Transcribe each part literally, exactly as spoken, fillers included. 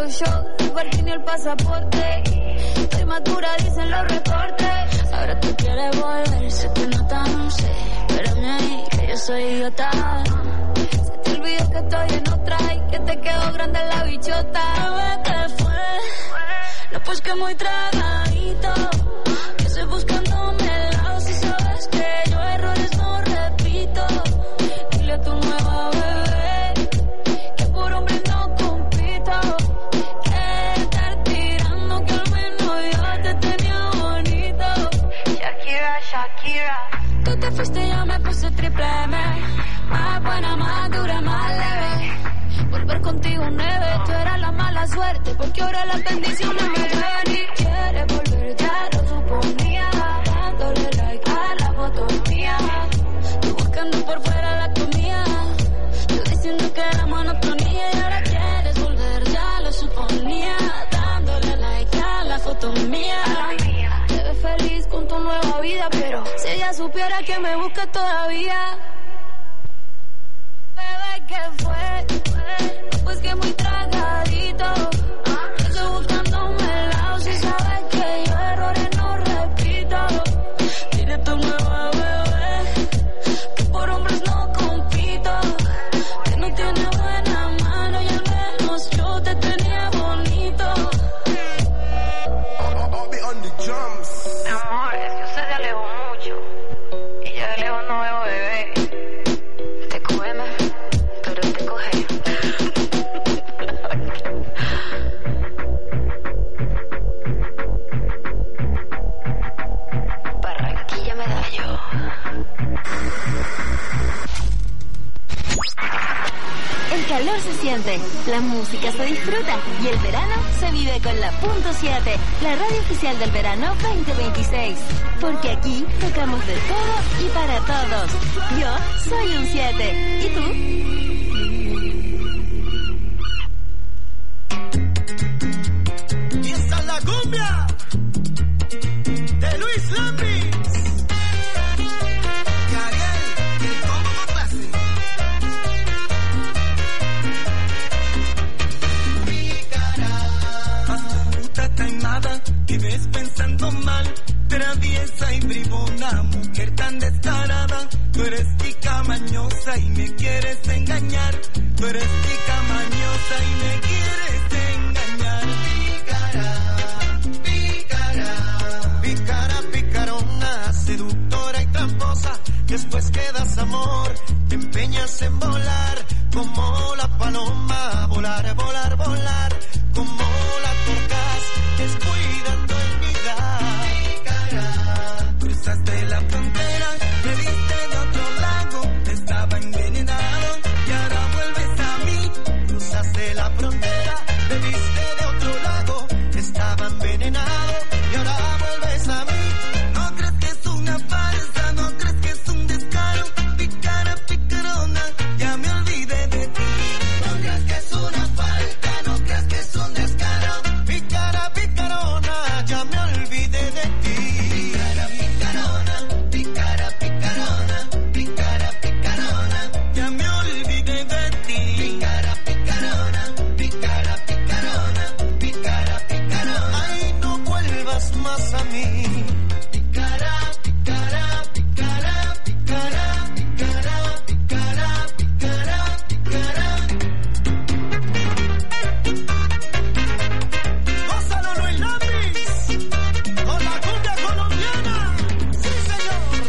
los shows, el parking y el pasaporte. Estoy madura, dicen los reportes. Ahora tú quieres volver, se te nota, no sé. Espérame ahí, que yo soy idiota. Se te olvidó que estoy en otra y que te quedó grande la bichota. Bebé, ¿qué fue? No, pues que muy tragadito. Que estoy buscándome el lado. Si sabes que yo errores no repito. Dile a tu nueva bebé que por hombre no compito. Que estar tirando que al menos yo te tenía bonito. Shakira, Shakira. Tú te fuiste y yo me puse triple M. Más buena, más dura, más leve. Volver contigo nueve. Tú eras la mala suerte porque ahora las bendiciones me ven. Y quieres volver, ya lo suponía. Dándole like a la foto mía. Tú buscando por fuera la comida. Tú diciendo que era monotonía. Y ahora quieres volver, ya lo suponía. Dándole like a la foto mía. Te ves feliz con tu nueva vida, pero si ella supiera que me busca todavía. Bebé, ¿qué fue? Pues que muy tragadito. Estoy buscándome el lado. Si sabes que yo errores no repito. Dile a tu nueva bebé que por hombres no compito. Que no tiene buena mano y al menos yo te tenía bonito. Mi amor, es que usted se alejó mucho. Y yo de lejos no veo bebé. Te cógeme, pero te coge. Barranquilla Medallo. El calor se siente, la música se disfruta y el verano se vive con la punto siete, la radio oficial del verano veinte veintiséis. Porque aquí tocamos de todo y para todos. Yo soy un siete. ¿Y tú? Y esta es la cumbia de Luis Lambis. Que ves pensando mal, traviesa y bribona, mujer tan descarada. Tú eres tica mañosa y me quieres engañar. Tú eres tica mañosa y me quieres engañar. Pícara, pícara, pícara, picarona, seductora y tramposa. Después que das amor, te empeñas en volar como la paloma. Volar, volar, volar como la torcas, descuidando el mirar. Pícara, cruzaste la frontera, me viste de otro lado, estaba envenenado y ahora vuelves a mí. Cruzaste la frontera, me viste de otro lado, estaba envenenado y ahora vuelves a mí. No crees que es una farsa, no crees que es un descaro. Pícara, picarona, ya me olvidé de ti. No creas que es una falta, no creas que es un descaro. Pícara, picarona, ya me olvidé de ti. Pícara, picarona, pícara, picarona, pícara, picarona, ya me olvidé de ti. Pícara, picarona, pícara, picarona, pícara, picarona. Ay, no vuelvas más a mí. Pícara, pícara, pícara, pícara, pícara, pícara, pícara, pícara. Gózalo, Luis Lambis, con la cumbia colombiana. Sí, señor.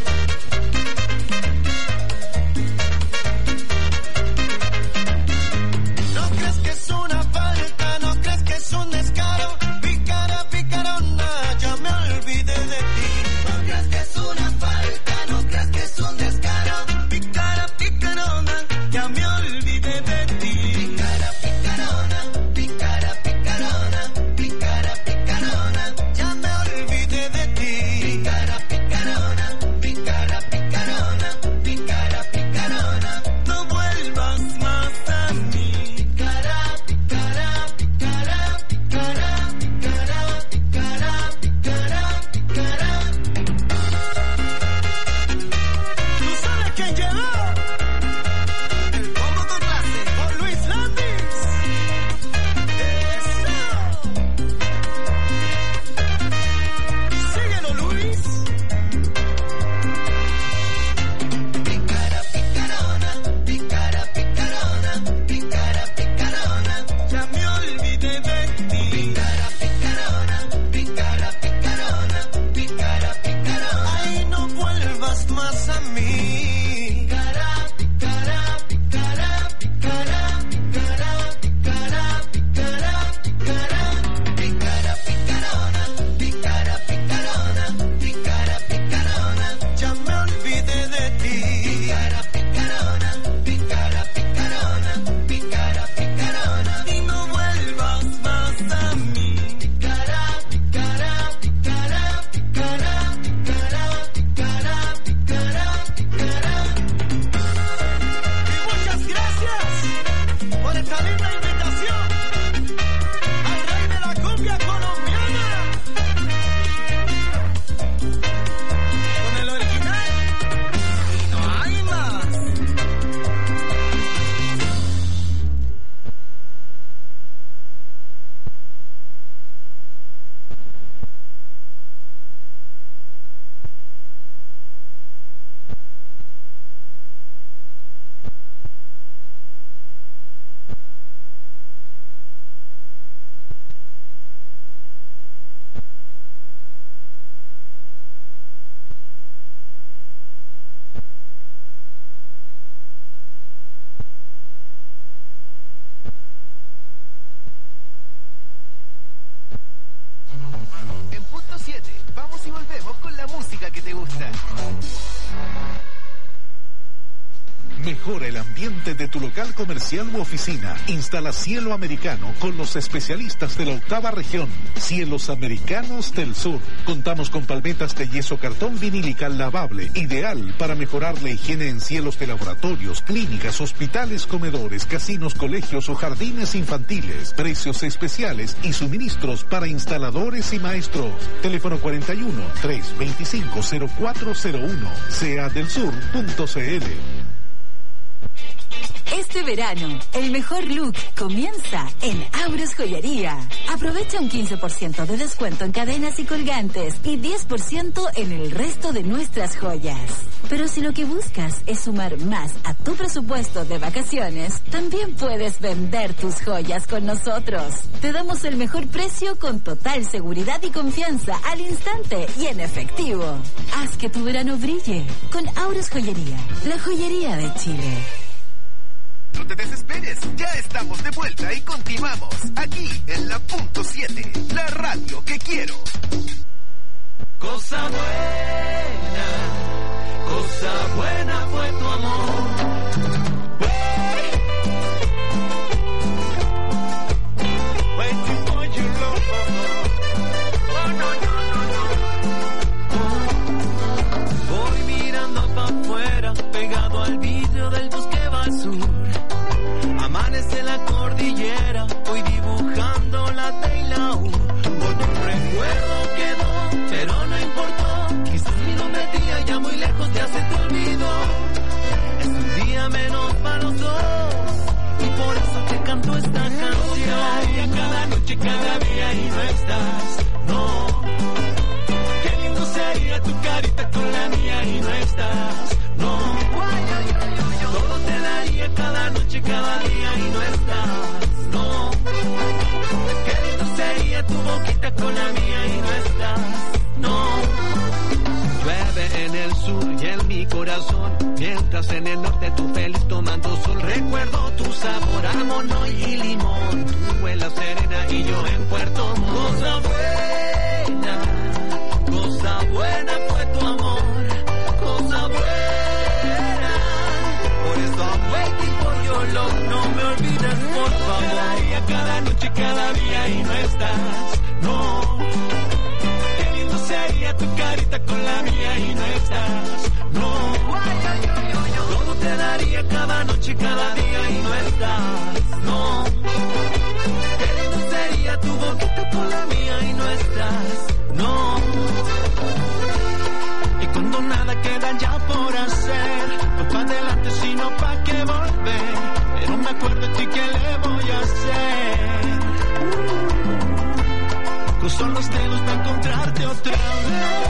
No crees que es una falta, no crees que es un descaro. Pícara, picarona, ya me olvidé de ti. No crees que es una falta, no crees que es un descaro. Pícara, picarona, ya me olvidé de ti. Pícara, picarona, pícara, picarona, pícara, picarona, ya me olvidé de ti. Pícara, picarona, pícara, picarona, pícara, picarona, no vuelvas más a mí. Pícara, pícara, pícara, pícara, pícara, pícara, pícara, pícara. ¿Tú sabes quién llegó? El combo con clase con Luis Lambis. Ese. más a mí. Picará, picará, picará, picará, picará, picará, picará, picará, picará, picarona, picará, picarona, picará, picarona. Ya me olvidé de ti. Picará, picarona, picará, picarona, picará, picarona. Y no vuelvas más a mí. Picará, picará, picará, picará, picará, picará, picará, picará. Y muchas gracias por esta linda invitación al rey de la cumbia colombiana. Con el original y no hay más. En punto siete, vamos y volvemos con la música que te gusta. Mejora el ambiente de tu local comercial u oficina. Instala cielo americano con los especialistas de la octava región. Cielos Americanos del Sur. Contamos con palmetas de yeso cartón vinílica lavable, ideal para mejorar la higiene en cielos de laboratorios, clínicas, hospitales, comedores, casinos, colegios o jardines infantiles. Precios especiales y suministros para instaladores y maestros. Teléfono cuarenta y uno, trescientos veinticinco, cero cuatro cero uno. sea del sur punto c l. Este verano, el mejor look comienza en Auros Joyería. Aprovecha un quince por ciento de descuento en cadenas y colgantes y diez por ciento en el resto de nuestras joyas. Pero si lo que buscas es sumar más a tu presupuesto de vacaciones, también puedes vender tus joyas con nosotros. Te damos el mejor precio con total seguridad y confianza al instante y en efectivo. Haz que tu verano brille con Auros Joyería, la joyería de Chile. No te desesperes, ya estamos de vuelta y continuamos aquí en la punto siete, la radio que quiero. Cosa buena, cosa buena fue tu amor. Waiting for your love. Oh, no, no, no, no. Voy mirando pa' afuera, pegado al vidrio del bus que va al sur. Amanece la cordillera, voy dibujando la T y la U. Por un recuerdo quedó, pero no importó. Quizás mi nombre tía ya muy lejos ya se te olvidó. Es un día menos para los dos, y por eso te canto esta canción. Cada noche, cada día y no estás, no. Qué lindo sería tu carita con la mía y no estás, no. Todo te daría cada noche, cada día y no estás, no. Qué lindo sería tu boquita con la mía y no estás, no. Llueve en el sur y en mi corazón, mientras en el norte tú feliz tomando sol. Recuerdo tu sabor a mono y limón, tú en la Serena y yo en Puerto Montt. Cosa buena, cosa buena fue tu amor, cosa buena. No me olvides, por favor. Cada noche, cada día y no estás, no. Qué lindo sería tu carita con la mía y no estás, no. Todo te daría cada noche, cada día y no estás, no. Qué lindo sería tu boquita con la mía y no estás, no. Y cuando nada queda ya por hacer, no pa' adelante sino pa' que volver. Pero me acuerdo de ti, ¿qué le voy a hacer? Uh, Cruzo los dedos para encontrarte otra vez.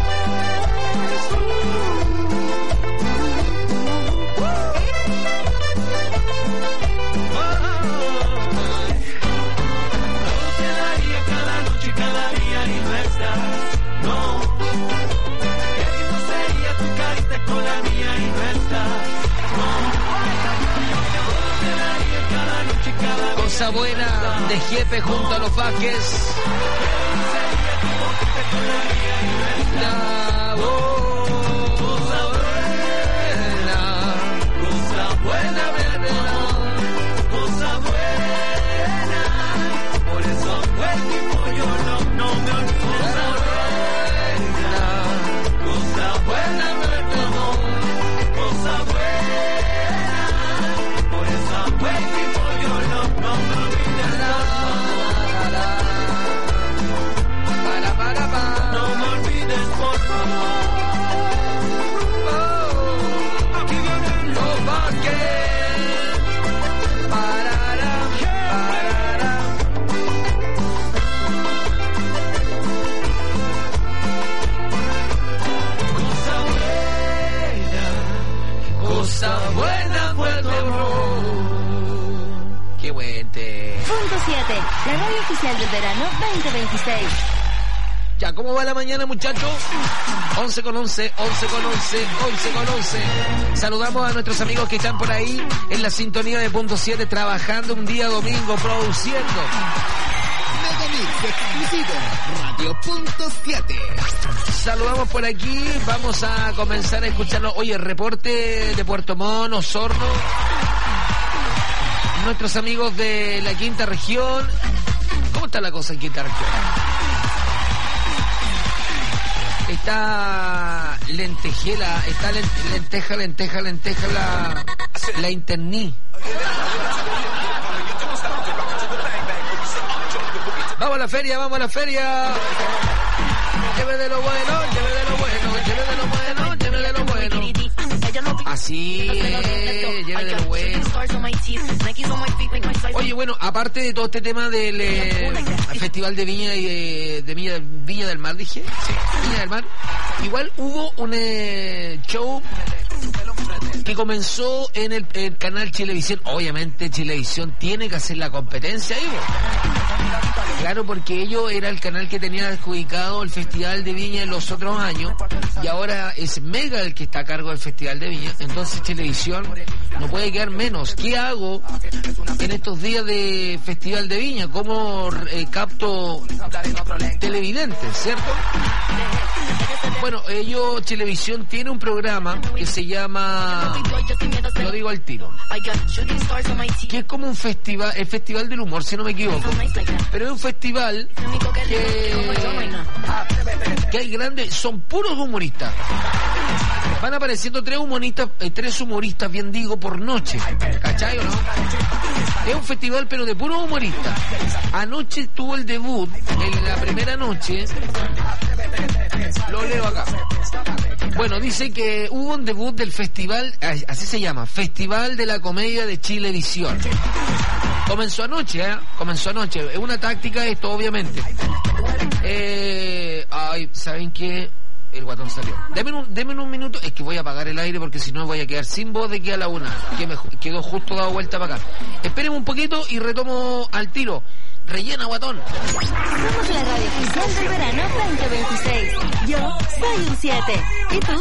Todo te daría cada noche, cada día y no estás, no. Qué lindo sería tu carita con la Cosa Buena de Jepe junto a los Vázquez. La cosa buena, cosa buena, verdad, cosa buena. Por eso el tipo yo no, no me olvido. Cosa buena, verdad, cosa buena. Por eso el tipo yo no, no me olvido. Para, para, para. No me olvides, por favor. Oh, aquí vienen los Vázquez. Parará, parará. Cosa buena, cosa buena, fuerte, bro. Qué buen te. Punto siete, la radio oficial del verano veinte veintiséis. Ya, ¿cómo va la mañana, muchachos? once con once, once con once, once con once. Saludamos a nuestros amigos que están por ahí en la sintonía de Punto siete, trabajando un día domingo, produciendo. Megamix exclusivo, Radio Punto siete. Saludamos por aquí, vamos a comenzar a escucharnos. Oye, reporte de Puerto Montt, Osorno. Nuestros amigos de la quinta región. ¿Cómo está la cosa en quinta región? Está lentejela, está lenteja, lenteja, lenteja la, la interní. Vamos a la feria, vamos a la feria. Lleve de lo bueno, lleve de lo bueno, lleve de lo bueno, lleve de lo bueno. Así es, lleve de lo bueno. Oye, bueno, aparte de todo este tema del eh, Festival de Viña y de, de Viña, Viña del Mar, dije, sí, Viña del Mar, igual hubo un eh, show que comenzó en el, el canal Chilevisión. Obviamente Chilevisión tiene que hacer la competencia ahí, ¿no? Claro, porque ellos era el canal que tenía adjudicado el Festival de Viña en los otros años y ahora es Mega el que está a cargo del Festival de Viña. Entonces Chilevisión no puede quedar menos. ¿Qué hago en estos días de Festival de Viña? ¿Cómo eh, capto televidentes, cierto? Bueno, ellos, Chilevisión tiene un programa que se llama, lo digo al tiro, que es como un festival, el Festival del Humor, si no me equivoco, pero es un festival que, que hay grandes, son puros humoristas. Van apareciendo tres humoristas, eh, tres humoristas, bien digo, por noche, ¿cachai o no? Es un festival pero de puros humoristas. Anoche tuvo el debut, en la primera noche, lo leo acá. Bueno, dice que hubo un debut del festival, así se llama, Festival de la Comedia de Chilevisión. Comenzó anoche, ¿eh? Comenzó anoche. Es una táctica esto, obviamente. Eh, ay, ¿saben qué? El guatón salió. Deme un, deme un minuto. Es que voy a apagar el aire porque si no voy a quedar sin voz de aquí a la una. Que me quedó justo dado vuelta para acá. Espérenme un poquito y retomo al tiro. Rellena, guatón. Somos la radio oficial del verano veinte veintiséis. Yo soy un siete. ¿Y tú?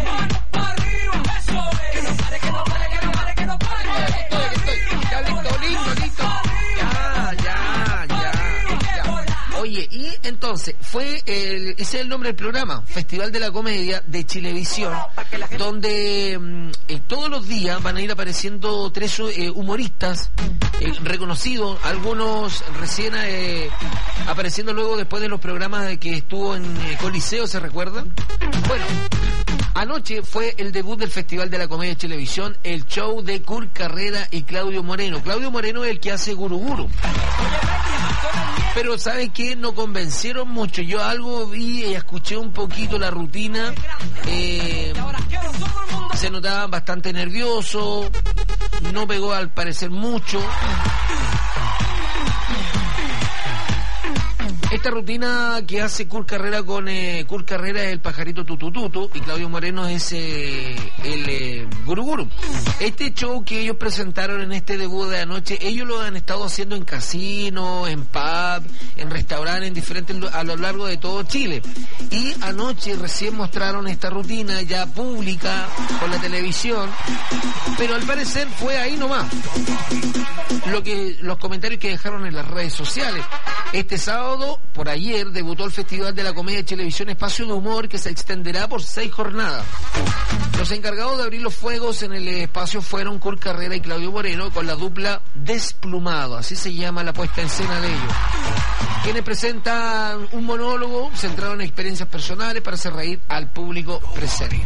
Ya listo, listo, listo. Ya, ya, ya, ya. Oye, y entonces, fue el, ese es el nombre del programa, Festival de la Comedia de Chilevisión, donde eh, todos los días van a ir apareciendo tres eh, humoristas eh, reconocidos, algunos recién eh, apareciendo luego después de los programas de que estuvo en eh, Coliseo, ¿se recuerdan? Bueno, anoche fue el debut del Festival de la Comedia de Chilevisión, el show de Kurt Carrera y Claudio Moreno. Claudio Moreno es el que hace Guru Guru. Pero ¿sabe qué? No convencieron mucho. Yo algo vi y escuché un poquito la rutina. Eh, se notaba bastante nervioso. No pegó al parecer mucho. Esta rutina que hace Kurt Carrera con eh, Kurt Carrera es el pajarito tutututu y Claudio Moreno es eh, el eh, Guru Guru. Este show que ellos presentaron en este debut de anoche, ellos lo han estado haciendo en casinos, en pub, en restaurantes, en diferentes a lo largo de todo Chile. Y anoche recién mostraron esta rutina ya pública con la televisión, pero al parecer fue ahí nomás. Lo que los comentarios que dejaron en las redes sociales. Este sábado, por ayer, debutó el Festival de la Comedia de Televisión Espacio de Humor, que se extenderá por seis jornadas. Los encargados de abrir los fuegos en el espacio fueron Kurt Carrera y Claudio Moreno, con la dupla Desplumado, así se llama la puesta en escena de ellos, quienes presentan un monólogo centrado en experiencias personales para hacer reír al público presente.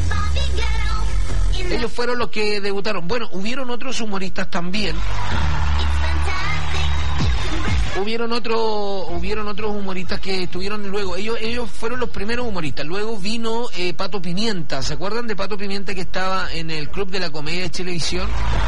Ellos fueron los que debutaron. Bueno, hubieron otros humoristas también. Hubieron otro, hubieron otros humoristas que estuvieron luego. Ellos, ellos fueron los primeros humoristas. Luego vino eh, Pato Pimienta. ¿Se acuerdan de Pato Pimienta que estaba en el Club de la Comedia de Televisión?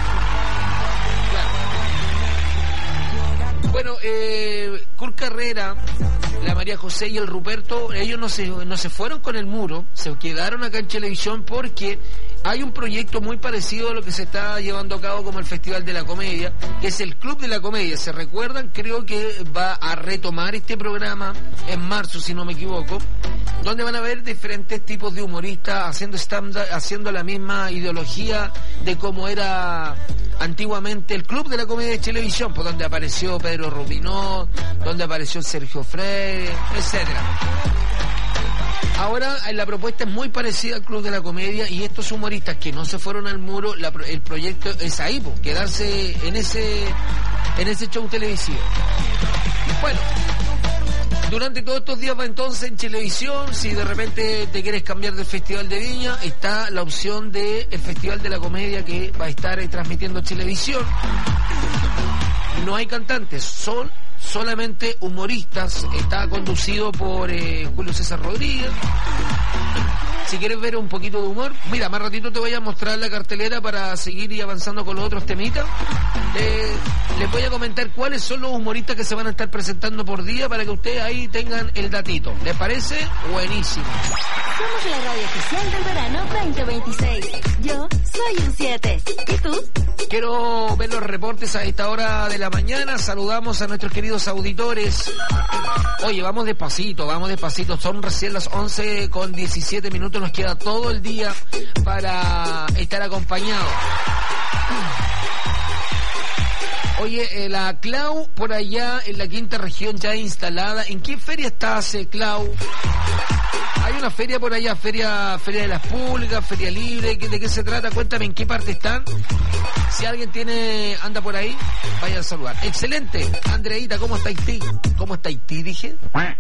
Bueno, eh, Kurt Carrera, la María José y el Ruperto, ellos no se, no se fueron con el muro, se quedaron acá en Televisión porque hay un proyecto muy parecido a lo que se está llevando a cabo como el Festival de la Comedia, que es el Club de la Comedia. ¿Se recuerdan? Creo que va a retomar este programa en marzo, si no me equivoco, donde van a ver diferentes tipos de humoristas haciendo stand-up, haciendo la misma ideología de cómo era antiguamente el Club de la Comedia de Televisión, por donde apareció Pedro Rubinó, donde apareció Sergio Freire, etcétera. Ahora la propuesta es muy parecida al Club de la Comedia y estos humoristas que no se fueron al muro, la, el proyecto es ahí, pues, quedarse en ese en ese show televisivo. Bueno, durante todos estos días va entonces en televisión. Si de repente te quieres cambiar del Festival de Viña, está la opción del Festival de la Comedia que va a estar eh, transmitiendo televisión. No hay cantantes, son solamente humoristas. Está conducido por eh, Julio César Rodríguez. Si quieres ver un poquito de humor, mira, más ratito te voy a mostrar la cartelera para seguir y avanzando con los otros temitas. Eh, les voy a comentar cuáles son los humoristas que se van a estar presentando por día para que ustedes ahí tengan el datito. ¿Les parece? Buenísimo. Somos la radio oficial del verano veinte veintiséis. Yo soy un siete. ¿Y tú? Quiero ver los reportes a esta hora de la mañana. Saludamos a nuestros queridos auditores. Oye, vamos despacito, vamos despacito. Son recién las once con diecisiete minutos. Nos queda todo el día para estar acompañados. Oye, eh, la Clau por allá en la quinta región ya instalada. ¿En qué feria estás, eh, Clau? Hay una feria por allá, feria feria de las pulgas, feria libre. ¿De qué se trata? Cuéntame en qué parte están. Si alguien tiene anda por ahí, vaya a saludar. Excelente. Andreita, ¿cómo está Haití? ¿Cómo está Haití, dije?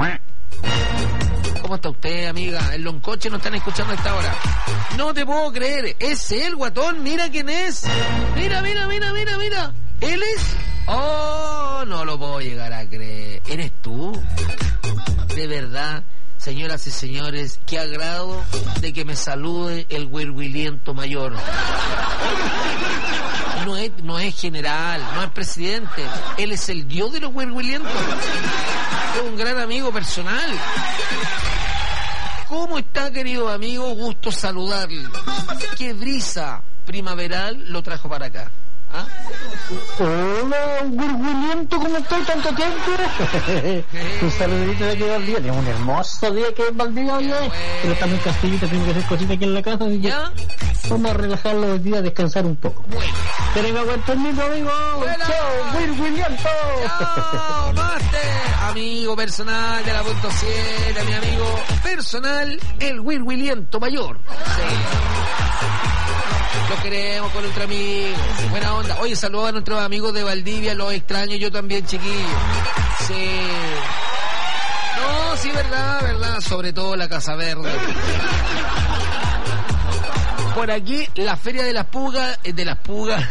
¿Cómo está usted, amiga? En Loncoche nos están escuchando a esta hora. No te puedo creer. Es él, guatón. Mira quién es. Mira, mira, mira, mira, mira. ¿Él es? Oh, no lo puedo llegar a creer. ¿Eres tú? De verdad, señoras y señores, qué agrado de que me salude el huirhuiliento mayor. No es, no es general, no es presidente. Él es el dios de los huirhuilientos. Es un gran amigo personal. ¿Cómo está, querido amigo? Gusto saludarle. Qué brisa primaveral lo trajo para acá. ¿Ah? Hola, Huirhuiliento, ¿cómo estoy? ¿Tanto tiempo? Un saludito de aquí de Valdivia. Es un hermoso día que es Valdivia hoy, bueno. Pero estamos en Castillita, tengo que hacer cositas aquí en la casa, así que ¿ya? Vamos a relajarlo hoy día, a descansar un poco. Bueno. Tenemos que aguantar mismo, amigo. Chao, Huirhuiliento. Chao, máster. Amigo personal de la punto siete, mi amigo personal, el Huirhuiliento mayor. Sí. Lo queremos con nuestro amigo. Buena onda. Oye, saludos a nuestros amigos de Valdivia, los extraño yo también, chiquillos. Sí. No, sí, verdad, verdad. Sobre todo la Casa Verde. Por aquí, la Feria de las Pugas, de las Pugas.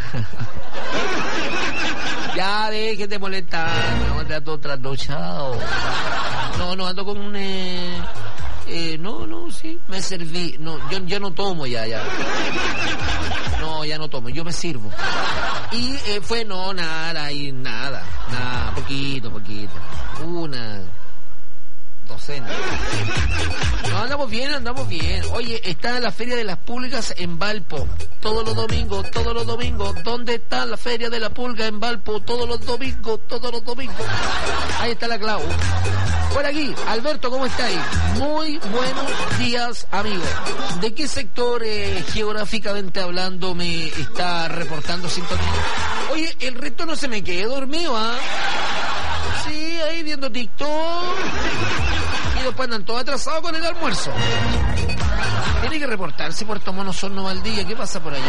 Ya, dejen de molestar. No, te ando trasnochado. No, no, ando con un... Eh... Eh, no, no, sí, me serví. No, yo ya no tomo ya, ya. No, ya no tomo, yo me sirvo. Y eh, fue, no, nada, y nada, nada, poquito, poquito. Una, docente. No, andamos bien, andamos bien. Oye, está la Feria de las Pulgas en Valpo. Todos los domingos, todos los domingos. ¿Dónde está la Feria de la Pulga en Valpo? Todos los domingos, todos los domingos. Ahí está la Clau. Por aquí, Alberto, ¿cómo estáis? Muy buenos días, amigo. ¿De qué sector eh, geográficamente hablando me está reportando sintonía? Oye, el resto no se me quede dormido, ¿ah? ¿eh? Sí, ahí viendo TikTok. Y después andan todos atrasados con el almuerzo. Tiene que reportarse Puerto Mono Sorno Valdivia. ¿Qué pasa por allá?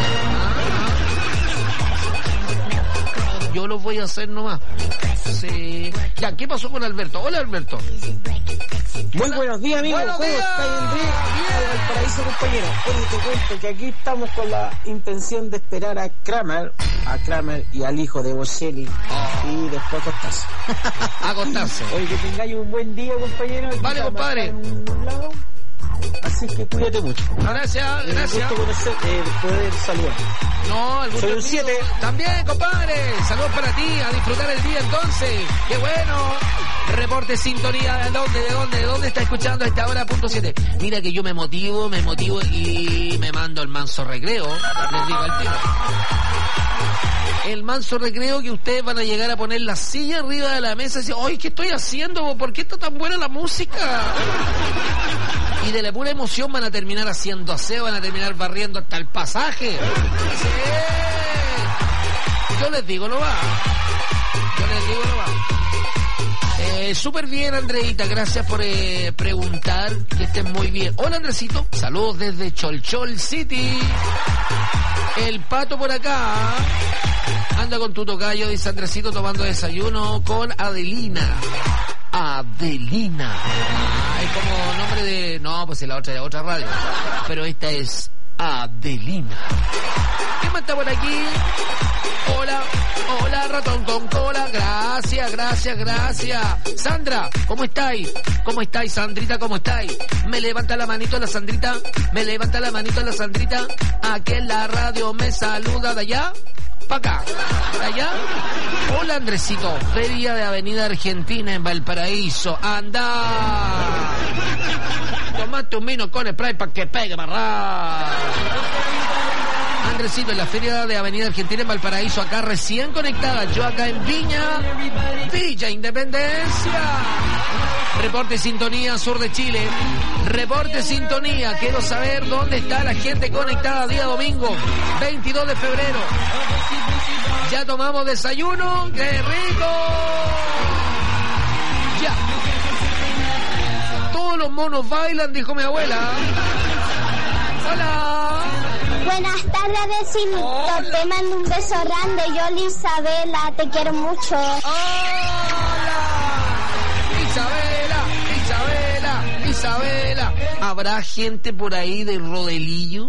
Yo lo voy a hacer nomás. Sí. Ya, ¿qué pasó con Alberto? Hola, Alberto. Muy buenos días, amigo. Buenos ¿Cómo días. está el Valparaíso, compañero? Oye, te cuento que aquí estamos con la intención de esperar a Kramer, a Kramer y al hijo de Bocelli, oh. y después acostarse. Acostarse. Oye, que tengáis un buen día, compañero. Vale, compadre. Así que cuídate mucho. Gracias, gracias. Un gusto conocer, eh, poder saludar. No, el Soy un siete. También, compadre. Saludos para ti. A disfrutar el día entonces. ¡Qué bueno! Reporte sintonía. ¿De dónde? ¿De dónde? ¿De dónde está escuchando a esta hora? Punto siete. Mira que yo me motivo, me motivo y me mando el manso recreo. Les digo al tiro. El manso recreo que ustedes van a llegar a poner la silla arriba de la mesa y decir, ¡ay, qué estoy haciendo! ¿Por qué está tan buena la música? Y de la pura emoción van a terminar haciendo aseo, van a terminar barriendo hasta el pasaje. Sí. Yo les digo, no va. Yo les digo, no va. Eh, súper bien, Andreita, gracias por eh, preguntar, que estén muy bien. Hola, Andresito, saludos desde Cholchol City. El Pato por acá. Anda con tu tocayo, dice Andresito, tomando desayuno con Adelina. Adelina. Ah, es como nombre de... No, pues es la otra, otra radio. Pero esta es Adelina. ¿Quién más está por aquí? Hola, hola, ratón con cola. Gracias, gracias, gracias. Sandra, ¿cómo estáis? ¿Cómo estáis, Sandrita? ¿Cómo estáis? Me levanta la manito la Sandrita. Me levanta la manito la Sandrita. Aquí en la radio me saluda de allá. Pa' acá, ¿de allá? Hola, Andresito. Feria de Avenida Argentina en Valparaíso. ¡Anda! Tomate un vino con spray para que pegue marrá. Andresito, en la Feria de Avenida Argentina en Valparaíso, acá recién conectada. Yo acá en Viña, Villa Independencia. Reporte sintonía, sur de Chile. Reporte sintonía. Quiero saber dónde está la gente conectada día domingo, veintidós de febrero. Ya tomamos desayuno. ¡Qué rico! Ya. Todos los monos bailan, dijo mi abuela. Hola. Buenas tardes, vecino. Hola. Te mando un beso grande. Yo, Isabela, te quiero mucho. Hola. Isabela, Isabela, Isabela. ¿Habrá gente por ahí de Rodelillo?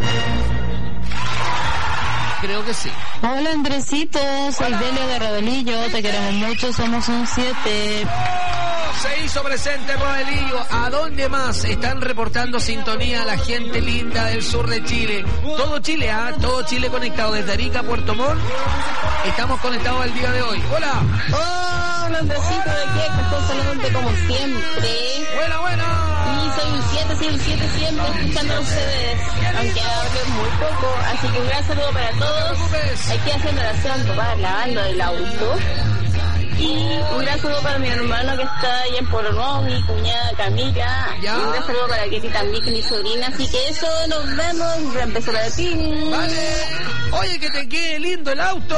Creo que sí. Hola, Andresito, soy Delia de Rodelillo, te queremos mucho, somos un siete. Oh, se hizo presente Rodelillo. ¿A dónde más están reportando sintonía la gente linda del sur de Chile? Todo Chile, ¿ah? ¿eh? Todo Chile conectado desde Arica a Puerto Montt. Estamos conectados al día de hoy. Hola. Hola, Andresito, de aquí, estoy saludándote como siempre. Buena, buena. Y soy un siete, soy un siete siempre escuchando a ustedes, aunque hable muy poco, así que un gran saludo para todos. Aquí haciendo la oración, papá, lavando el auto. Y un gran saludo para mi hermano que está ahí en Pueblo Nuevo, mi cuñada Camila. ¿Ya? Y un gran saludo para Kitty también, que mi sobrina. Así que eso, nos vemos. Un gran beso para ti. Vale. Oye, que te quede lindo el auto.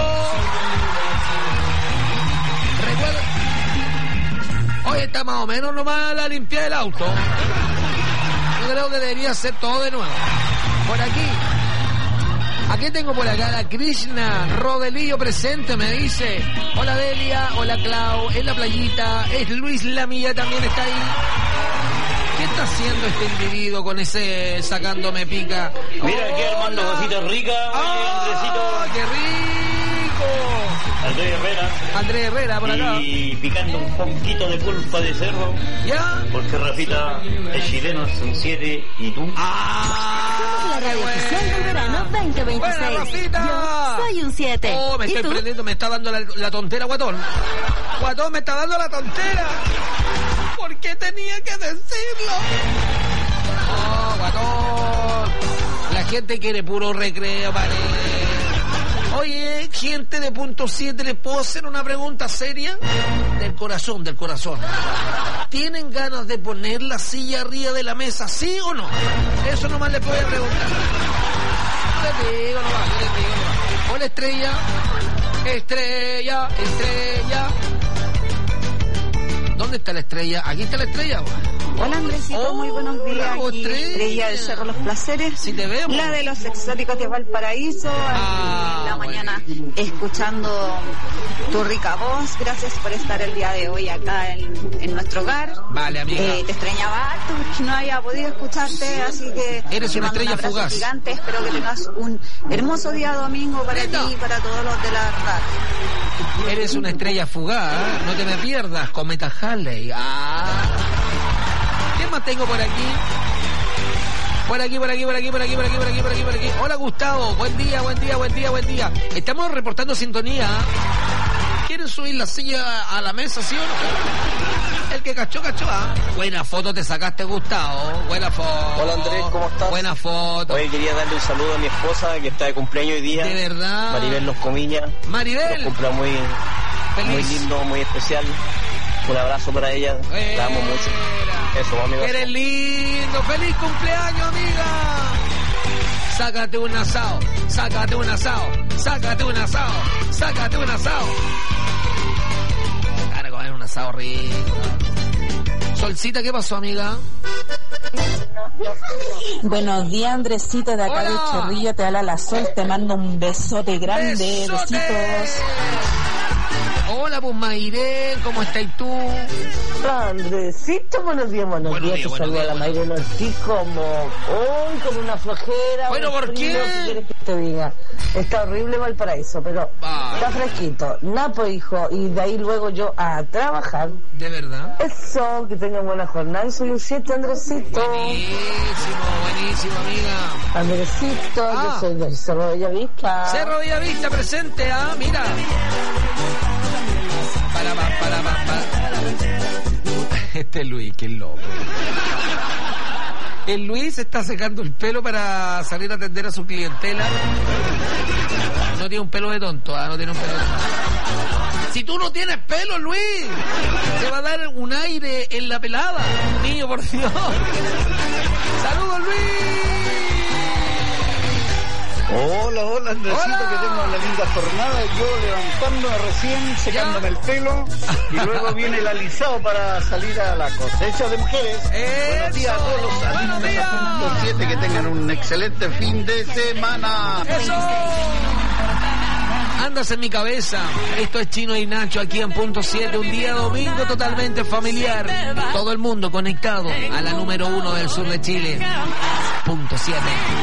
Recuerda. Hoy está más o menos nomás la limpieza del auto. Yo creo que debería ser todo de nuevo. Por aquí. Aquí tengo por acá a Krishna Rodelillo presente, me dice. Hola Delia, hola Clau, en la playita. Es Luis Lamilla, también está ahí. ¿Qué está haciendo este individuo con ese sacándome pica? Mira aquí armando cositas ricas. ¡Ah, qué rico! Andrés Herrera. Andrés Herrera por acá. Y picando un poquito de pulpa de cerdo. ¿Ya? Porque Rafita es chileno, es un siete y tú. ¡Ah! Somos la radio oficial del verano veinte veintiséis. ¡Buena, Rafita! Yo soy un siete. Oh, me ¿Y estoy tú? prendiendo, me está dando la, la tontera, Guatón. Guatón, me está dando la tontera. ¿Por qué tenía que decirlo? Oh, guatón. La gente quiere puro recreo, parece. Oye, gente de punto siete, ¿les puedo hacer una pregunta seria? Del corazón, del corazón. ¿Tienen ganas de poner la silla arriba de la mesa, sí o no? Eso nomás les puedo preguntar. Yo les digo nomás, yo les digo nomás. Hola, Estrella. Estrella, Estrella. ¿Dónde está la estrella? Aquí está la estrella. Hola, Andresito, oh, muy buenos días. Aquí estrella. estrella del Cerro Los Placeres. Si te vemos. La de los exóticos de Valparaíso. Ah, en la bueno. mañana escuchando tu rica voz. Gracias por estar el día de hoy acá en, en nuestro hogar. Vale, amiga. Eh, te extrañaba harto porque no había podido escucharte, así que eres te una mando estrella un abrazo fugaz. Gigante. Espero que tengas un hermoso día domingo para ti y para todos los de la radio. Eres una estrella fugaz, ¿eh? No te me pierdas, Cometa Halley. Ah. ¿Qué más tengo por aquí? Por aquí, por aquí, por aquí, por aquí, por aquí, por aquí, por aquí, por aquí. Hola, Gustavo. Buen día, buen día, buen día, buen día. Estamos reportando sintonía. ¿Quieren subir la silla a la mesa, sí o no? El que cachó, cachó, ¿ah? Buena foto te sacaste, Gustavo. Buena foto. Hola, Andrés, ¿cómo estás? Buena foto. Hoy quería darle un saludo a mi esposa que está de cumpleaños hoy día. De verdad. Maribel Los Comillas. Maribel. Un cumpleaños muy, muy lindo, muy especial. Un abrazo para ella. Buena. La amo mucho. Eso, amigo. Eres lindo. ¡Feliz cumpleaños, amiga! Sácate un asado. Sácate un asado. Sácate un asado. Sácate un asado. Cara, comer un asado rico. Solcita, ¿qué pasó, amiga? Buenos días, Andresito, de acá Hola. de Chorrillo, te habla la Sol, te mando un besote grande, ¡Besote! besitos. Hola, pues Mayrén, ¿cómo estás tú? Andresito, buenos días, buenos, buenos días, días. Te saluda la Mayrén Ortiz como hoy con una flojera. Bueno, ¿por frío, qué? ¿Qué quieres que te diga? Está horrible Valparaíso, pero ah. está fresquito. Napo, hijo, y de ahí luego yo a trabajar. ¿De verdad? Eso, que tengan buena jornada. Y soy un siete, Andresito. Buenísimo, buenísimo, amiga. Andresito, ah. yo soy del Cerro Bellavista. Cerro Bellavista, presente, ah, mira. Para, para, para, para. Este es Luis, que es loco. El Luis está secando el pelo para salir a atender a su clientela. No tiene un pelo de tonto, ¿ah? No tiene un pelo de tonto. Si tú no tienes pelo, Luis, te va a dar un aire en la pelada. Niño, por Dios. ¡Saludos, Luis! Hola, hola, Andresito, hola. Que tengo una linda jornada. Yo levantándome recién, secándome el pelo, y luego viene el alisado para salir a la cosecha de mujeres. ¡Eso! Buenos días a todos los alumnos a punto siete, que tengan un excelente fin de semana. ¡Eso! Andas en mi cabeza. Esto es Chino y Nacho aquí en punto siete, un día domingo totalmente familiar. Todo el mundo conectado a la número uno del sur de Chile. Punto siete.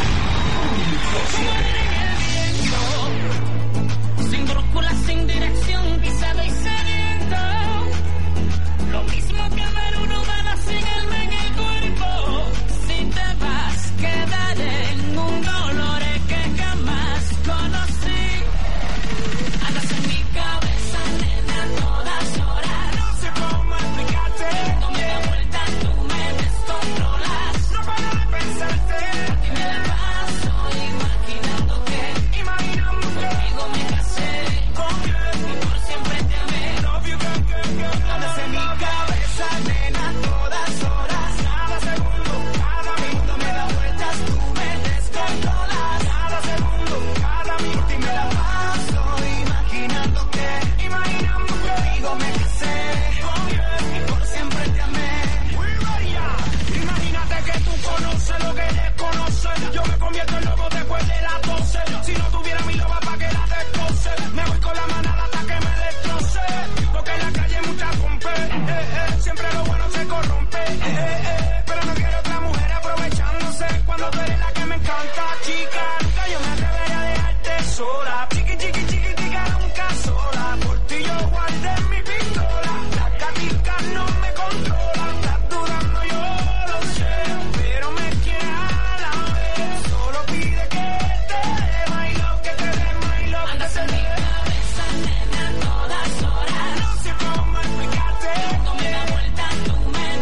Sin brújula, sin dirección, pisado y sediento. Lo mismo que ver un humano sin alma en el cuerpo. Si te vas, quedaré en un dolor que jamás conocí. Andas en mi cabeza, nena, a todas horas. No sé cómo explicarte. No me da vuelta, tú me descontrolas. No paro de pensarte. Y me la paso imaginando que, imaginando que conmigo me casé. Y por siempre te amé. Andas en mi cabeza, nena, a todas horas. Cada segundo, cada minuto me da vueltas, tú me descontrolas. Cada segundo, cada minuto y me la paso imaginando que, imaginando que conmigo me casé. Y por siempre te amé. Imagínate que tú conoces lo que desconoces. Yo me convierto en loco después de las doce. Si no tuviera mi loba pa' que la descoce. Me voy con la manada hasta que me destroce. Porque en la calle hay mucha pompe. Eh, eh, siempre lo bueno se corrompe. Eh, eh, eh, pero no quiero otra mujer aprovechándose. Cuando tú eres la que me encanta, chica. Nunca yo me atrevería a dejarte sola. Chiqui, chiqui, chiqui, chica, nunca sola. Por ti yo guardé mi pistola. Las gaticas no me controlan. Estás dudando, yo lo sé. Pero me quieres a la vez. Solo pide que te dé my love, que te dé my love. Andas en mi cabeza, nena, a todas horas. No sé cómo explicarte. No me da vuelta, tú me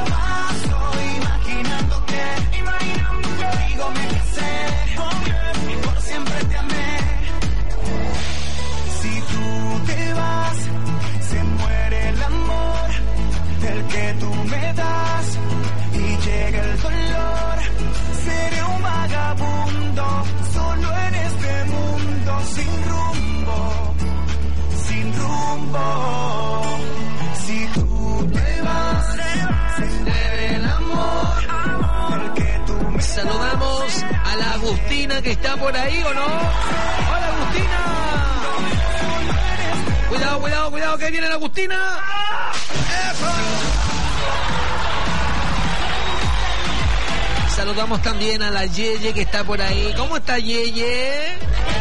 paso imaginando que, imaginando que contigo me casé y por siempre te amé. Si tú te vas, se muere el amor del que tú me das y llega el dolor. Seré un vagabundo solo en este mundo sin rumbo, sin rumbo. Si tú te vas, se muere el amor del que tú me das. Saludamos a la Agustina que está por ahí, ¿o no? ¡Hola, Agustina! Cuidado, cuidado, cuidado, que viene la Agustina. ¡Eso! Saludamos también a la Yeye que está por ahí. ¿Cómo está Yeye?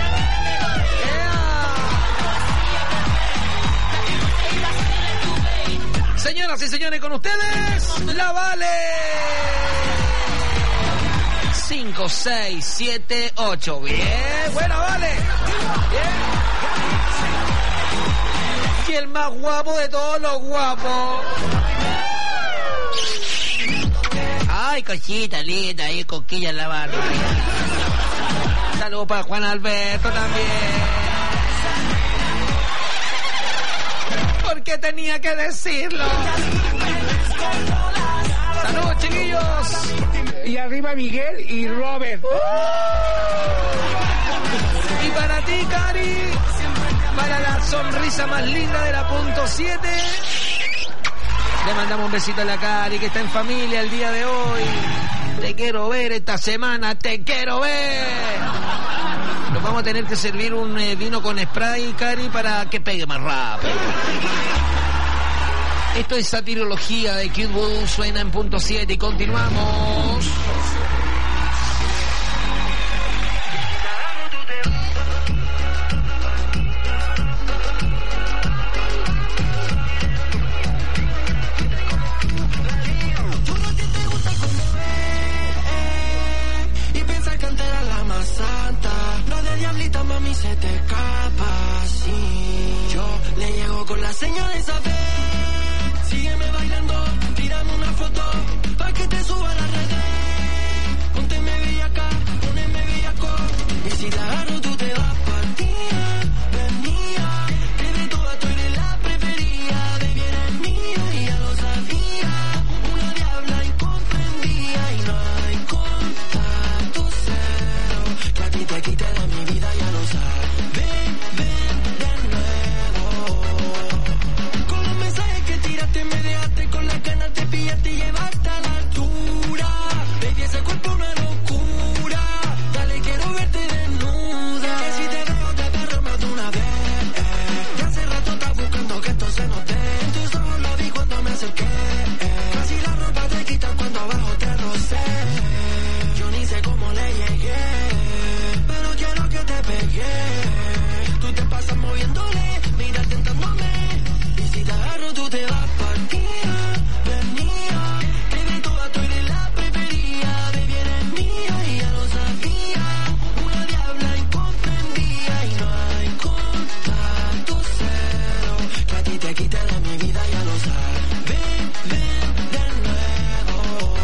Señoras y señores, con ustedes, la Vale. cinco, seis, siete, ocho. Bien, bueno, Vale. Bien. Y el más guapo de todos los guapos. Ay, cosita linda, ahí coquilla en la barra. Saludos para Juan Alberto también. Porque tenía que decirlo. Saludos, chiquillos. Y arriba Miguel y Robert. Y para ti, Cari, para la sonrisa más linda de la punto siete. Le mandamos un besito a la Cari que está en familia el día de hoy. Te quiero ver esta semana, te quiero ver. Nos vamos a tener que servir un eh, vino con spray, Cari, para que pegue más rápido. Esto es Satirología de Kid Voodoo, suena en punto siete y continuamos. Mami, se te escapa, sí. Yo le llego con la señal de saber. Sígueme bailando, tírame una foto pa' que te suba a las redes. Pónteme bellaca, poneme bellaco. Y si la agarro tú te vas partida, venía. Que de todas tú eres la preferida. De bien es mía y ya lo sabía. Una diabla incomprendida y no hay contacto cero. Que a ti te quite de mi vida. Ven, ven de nuevo. Con los mensajes que tiraste me dejaste con las ganas de pillarte y llevarte a la altura. Baby, ese cuerpo es una locura. Dale, quiero verte desnuda. Que si te veo te perro más de una vez. Ya hace rato estás buscando que esto se nos dé. En tus ojos lo vi cuando me acerqué. Casi la ropa te quitan cuando abajo te rocé. Yo ni sé cómo le llegué, pero quiero que te pegué. Tú te pasas moviéndole, mira tentándome. Y si te agarro tú te vas partida, venía. Que de todas tú eres la preferida. Baby, eres mía y ya lo sabía. Una diabla incomprendida y no hay contacto cero. Que a ti te quite de mi vida, ya lo sabes. Ven, ven de nuevo.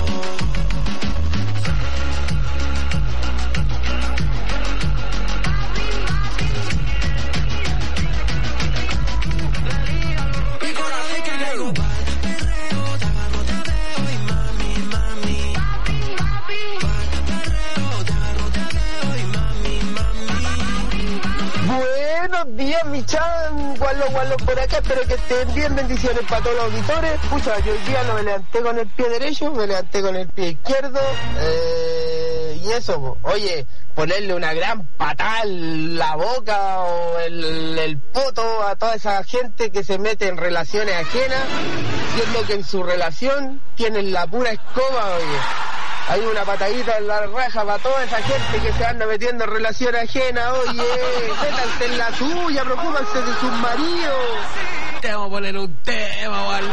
Y cada vez que llego pa'l perreo, te agarro, te veo y mami, mami. Pa'l perreo, te agarro, te veo y mami, mami. Buenos días, mi chan, gualo, gualo por acá, espero que estén bien, bendiciones para todos los auditores. Pucha, yo hoy día no me levanté con el pie derecho, me levanté con el pie izquierdo, eh, y eso, po. Oye, ponerle una gran patada en la boca o el, el poto a toda esa gente que se mete en relaciones ajenas, siendo que en su relación tienen la pura escoba, oye. Hay una patadita en la raja para toda esa gente que se anda metiendo en relaciones ajenas, oye, métanse en la suya, preocúpense de sus maridos. Te vamos a poner un tema, Wallo.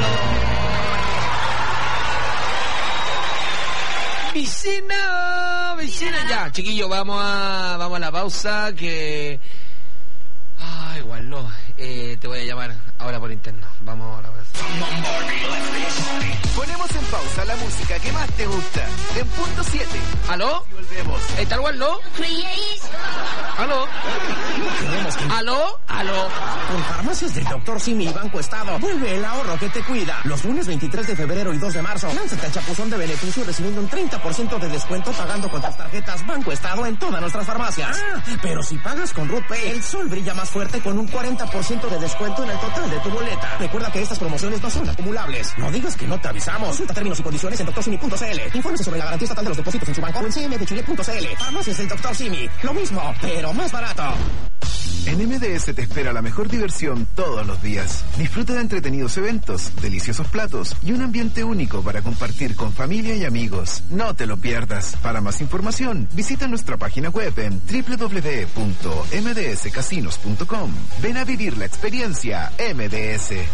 Vicina, vicina. Ya, chiquillos, vamos a, vamos a la pausa que... Ay, Wallo, eh, te voy a llamar ahora por interno. Vamos a la pausa. Ponemos en pausa la música que más te gusta. En punto siete. ¿Aló? Y volvemos. ¿Está algo aló? ¿Aló? ¿Aló? ¿Aló? Con farmacias del doctor Simi y Banco Estado, vuelve el ahorro que te cuida. Los lunes veintitrés de febrero y dos de marzo, lánzate al chapuzón de beneficio recibiendo un treinta por ciento de descuento pagando con tus tarjetas Banco Estado en todas nuestras farmacias. Ah, pero si pagas con RutPay, el sol brilla más fuerte con un cuarenta por ciento de descuento en el total de tu boleta. Recuerda que estas promociones no son acumulables. No digas que no te avisamos. Consulta términos y condiciones en doctor simi punto c l. Infórmese sobre la garantía estatal de los depósitos en su banco o en c m de chile punto c l. Farmacias del doctor Simi. Lo mismo, pero más barato. En M D S te espera la mejor diversión todos los días. Disfruta de entretenidos eventos, deliciosos platos y un ambiente único para compartir con familia y amigos. No te lo pierdas. Para más información, visita nuestra página web en doble u doble u doble u punto m d s casinos punto com. Ven a vivir la experiencia M D S.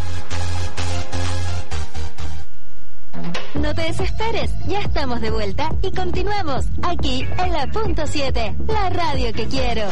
No te desesperes, ya estamos de vuelta y continuamos aquí en la punto siete, la radio que quiero.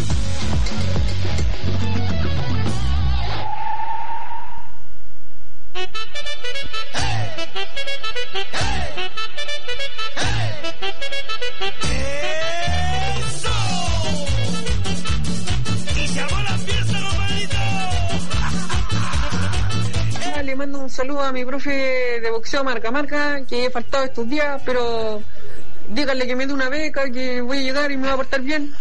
Le mando un saludo a mi profe de boxeo Marca Marca, que he faltado estos días, pero díganle que me dé una beca, que voy a llegar y me voy a portar bien.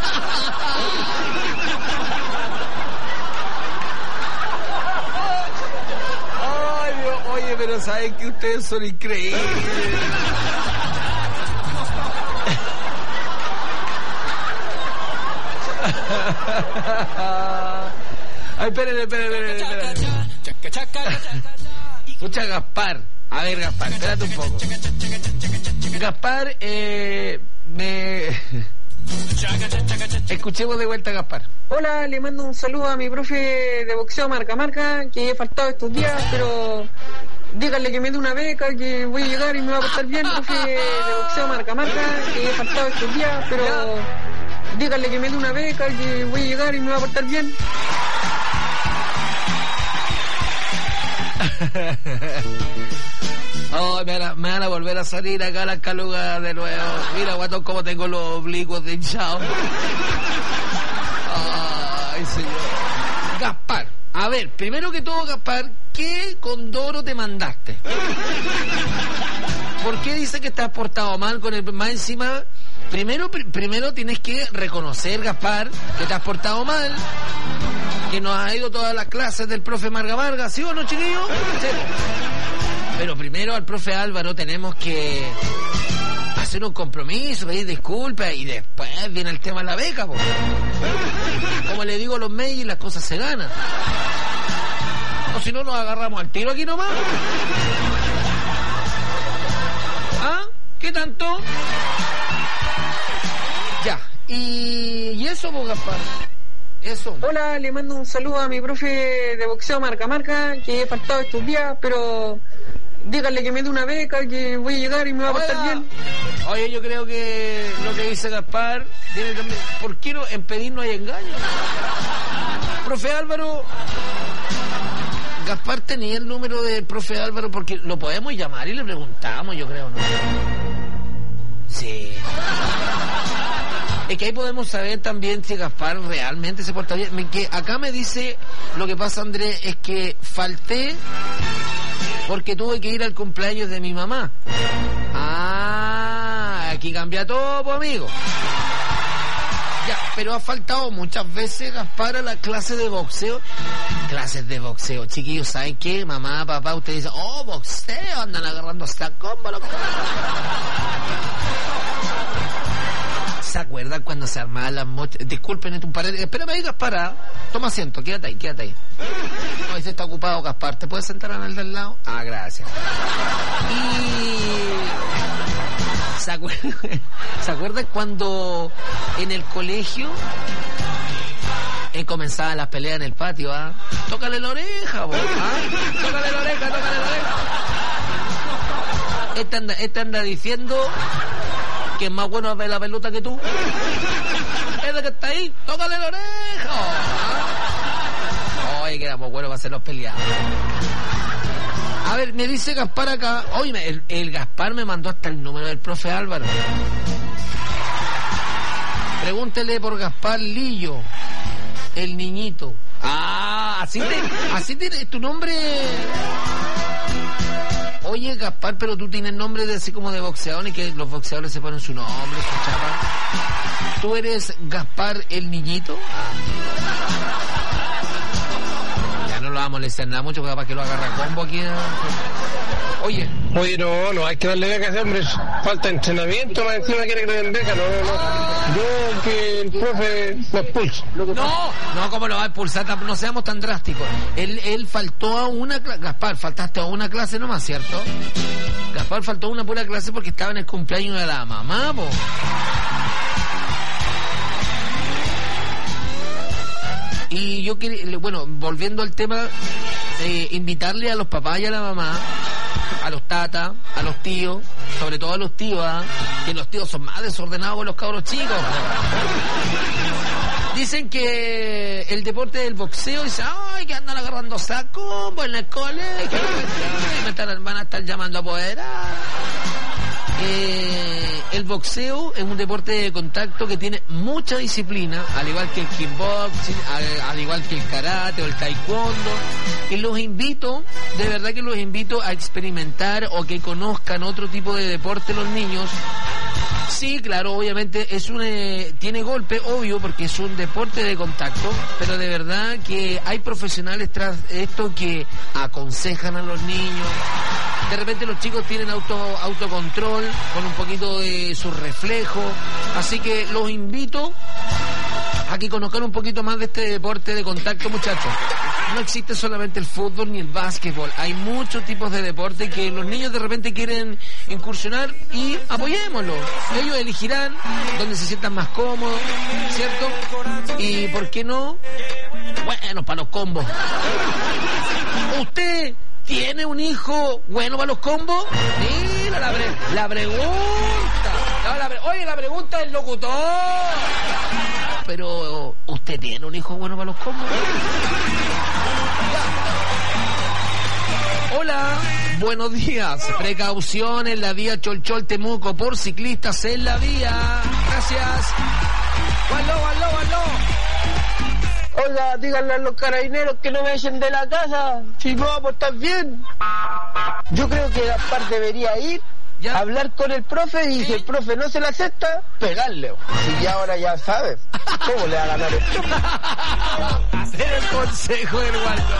Ay, Dios, oye, pero saben que ustedes son increíbles. Ay, espérenme, espérenme, espérenme. Escucha, Gaspar. A ver, Gaspar, espérate un poco. Gaspar, eh... me... Escuchemos de vuelta a Gaspar. Hola, le mando un saludo a mi profe de boxeo Marca Marca, que he faltado estos días, pero díganle que me dé una beca, que voy a llegar y me voy a portar bien, profe de boxeo Marca Marca, que he faltado estos días, pero díganle que me dé una beca, que voy a llegar y me voy a portar bien. Oh, me, van a, me van a volver a salir acá las calugas de nuevo. Mira, guatón, cómo tengo los oblicuos de hinchado. Ay, señor. Gaspar, a ver, primero que todo, Gaspar, ¿qué condoro te mandaste? ¿Por qué dice que te has portado mal con el... Más encima, primero, pr primero tienes que reconocer, Gaspar, que te has portado mal, que nos ha ido todas las clases del profe Marga Marga, ¿sí o no, chiquillos? Sí. Pero primero al profe Álvaro tenemos que hacer un compromiso, pedir disculpas y después viene el tema de la beca, po. Como le digo a los medios, las cosas se ganan. O si no, nos agarramos al tiro aquí nomás. ¿Ah? ¿Qué tanto? Ya. Y, y eso, po, Gaspar. Eso. Hola, le mando un saludo a mi profe de boxeo Marca Marca, que he faltado estos días, pero díganle que me dé una beca, que voy a llegar y me va a portar bien. Oye, yo creo que lo que dice Gaspar tiene también... ¿Por qué no? En pedir no hay engaño. Profe Álvaro... Gaspar tenía el número del profe Álvaro, porque lo podemos llamar y le preguntamos, yo creo, ¿no? Sí. Es que ahí podemos saber también si Gaspar realmente se porta bien. Que acá me dice, lo que pasa, Andrés, es que falté porque tuve que ir al cumpleaños de mi mamá. Ah, aquí cambia todo, pues, amigo. Ya, pero ha faltado muchas veces, Gaspar, a la clase de boxeo. Clases de boxeo, chiquillos, ¿saben qué? Mamá, papá, ustedes dicen, oh, boxeo, andan agarrando hasta combo, loco. ¿Se acuerdan cuando se armaban las mochas? Disculpen, un par de... Espérame ahí, Gaspar, ¿ah? Toma asiento, quédate ahí, quédate ahí. No, ese está ocupado, Gaspar. ¿Te puedes sentar en el del lado? Ah, gracias. Y... ¿Se acuerdan? ¿Se acuerdan cuando en el colegio eh, comenzaban las peleas en el patio, ah? Tócale la oreja, vos, ¿ah? Tócale la oreja, tócale la oreja. Este anda, este anda diciendo... que es más bueno ver la pelota que tú. Es el que está ahí, tócale la oreja. ¿Ah? Oye, que éramos buenos para hacerlos pelear. A ver, me dice Gaspar acá. Oye, el, el Gaspar me mandó hasta el número del profe Álvaro. Pregúntele por Gaspar Lillo, el niñito. Ah, así te, así tiene tu nombre. Oye, Gaspar, pero tú tienes nombre de así como de boxeador y que los boxeadores se ponen su nombre, su chapa. ¿Tú eres Gaspar el niñito? Ya no lo vamos a molestar nada mucho porque capaz que lo agarra combo aquí. Oye. Oye, no, no hay que darle beca a ese hombre. Falta entrenamiento, más encima quiere que le den beca. No, no, no. Yo que el profe lo expulso. No, no, ¿cómo lo va a expulsar? No seamos tan drásticos. Él, él faltó a una clase. Gaspar, faltaste a una clase nomás, ¿cierto? Gaspar faltó a una pura clase porque estaba en el cumpleaños de la mamá, po. Y yo quería, bueno, volviendo al tema, eh, invitarle a los papás y a la mamá, a los tatas, a los tíos, sobre todo a los tíos, ¿eh? Que los tíos son más desordenados que los cabros chicos. Dicen que el deporte del boxeo, dice, ay, que andan agarrando sacos en el colegio, me están, van a estar llamando a poder. Eh, el boxeo es un deporte de contacto que tiene mucha disciplina, al igual que el kickboxing, al, al igual que el karate o el taekwondo, y los invito, de verdad que los invito a experimentar o que conozcan otro tipo de deporte los niños. Sí, claro, obviamente es un eh, tiene golpe, obvio, porque es un deporte de contacto, pero de verdad que hay profesionales tras esto que aconsejan a los niños. De repente los chicos tienen auto autocontrol con un poquito de su reflejo, así que los invito a que conozcan un poquito más de este deporte de contacto, muchachos. No existe solamente el fútbol ni el básquetbol, hay muchos tipos de deporte que los niños de repente quieren incursionar y apoyémoslos. Ellos elegirán donde se sientan más cómodos, ¿cierto? Y ¿por qué no? Bueno, para los combos. ¿Usted tiene un hijo bueno para los combos? Mira la, pre la pregunta. No, la pre Oye, la pregunta del locutor. Pero, ¿usted tiene un hijo bueno para los combos? Hola, buenos días. Precaución en la vía Cholchol Temuco por ciclistas en la vía. Gracias. ¡Aló, aló, aló! Oiga, díganle a los carabineros que no me echen de la casa. Si no, vamos a estar bien. Yo creo que Gaspar debería ir, ¿ya? Hablar con el profe y ¿sí? Si el profe no se la acepta, pegarle. Si ya ahora ya sabes cómo le va a ganar esto. Hacer el consejo del Waldo.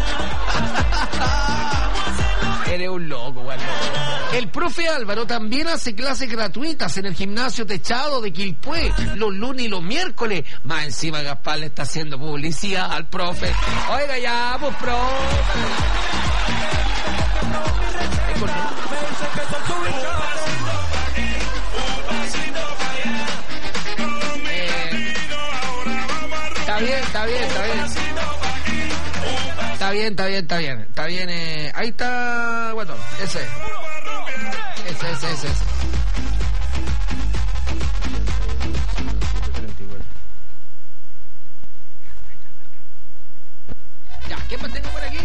Eres un loco, Waldo. El profe Álvaro también hace clases gratuitas en el gimnasio techado de Quilpué los lunes y los miércoles. Más encima Gaspar le está haciendo publicidad al profe. Oiga ya, pues profe. Está bien, está bien, está bien. Está bien, está bien, está bien. Está bien, eh. Ahí está, bueno, ese. Ese, ese, ese, ese. Ya, ¿qué más tengo por aquí?